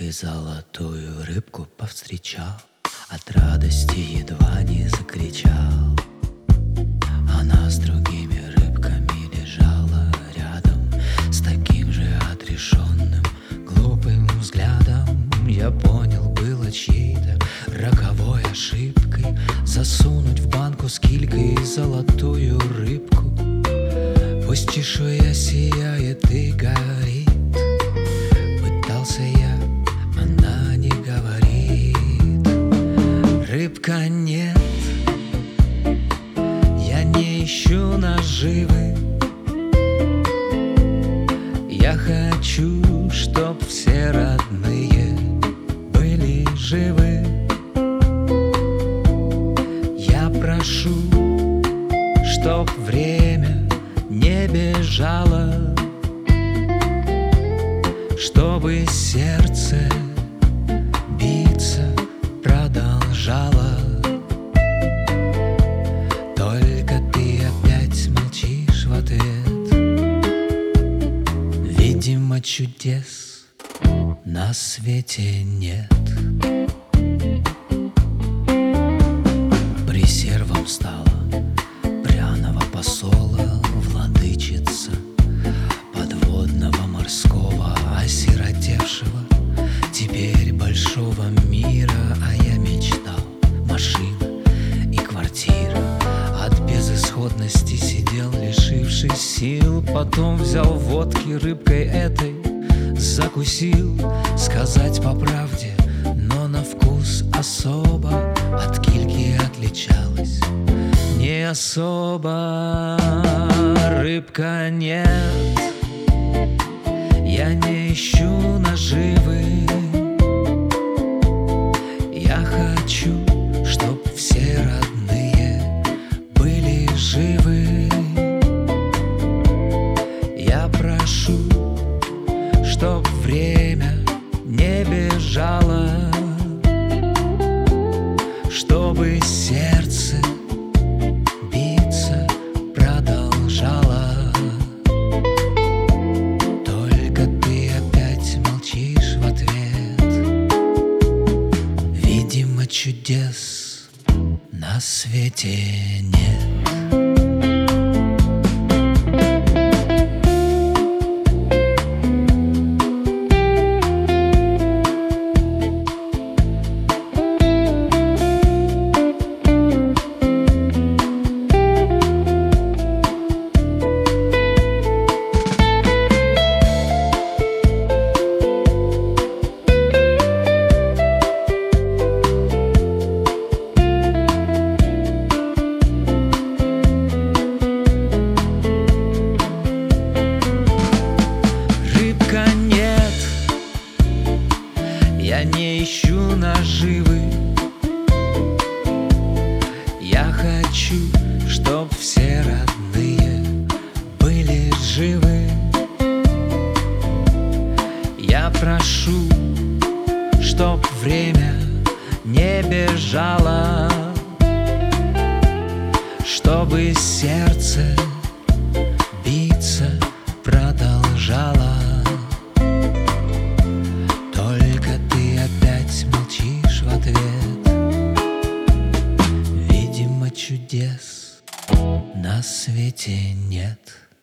и золотую рыбку повстречал, от радости едва не закричал. Она с другими рыбками лежала рядом, с таким же отрешенным, глупым взглядом. Я понял, было чьей-то роковой ошибкой засунуть в банку с килькой золотую рыбку. Пусть чешуя сияет и горит, пытался я, она не говорит. Рыбка, нет, я не ищу наживы. Я хочу, чтоб все родные были живы. Я прошу, чтоб время не бежало, чтобы сердце биться продолжало. Только ты опять молчишь в ответ. Видимо, чудес на свете нет. Пресервом стала пряного посола владычица подводного морского осиротевшего теперь большого мира. А я мечтал: машина и квартира. От безысходности сидел, лишившись сил. Потом взял водки, рыбкой этой закусил. Сказать по правде, но на вкус особо от кильки отличалась не особо. Рыбка, нет, я не ищу наживы. Я хочу, чтоб все родные были живы. Я прошу, чтоб время не бежало, чтобы сердце биться продолжало. Только ты опять молчишь в ответ. Видимо, чудес на свете нет. Я не ищу наживы. Я хочу, чтоб все родные были живы. Я прошу, чтоб время не бежало, чтобы сердце биться продолжало. Молчишь в ответ. Видимо, чудес на свете нет.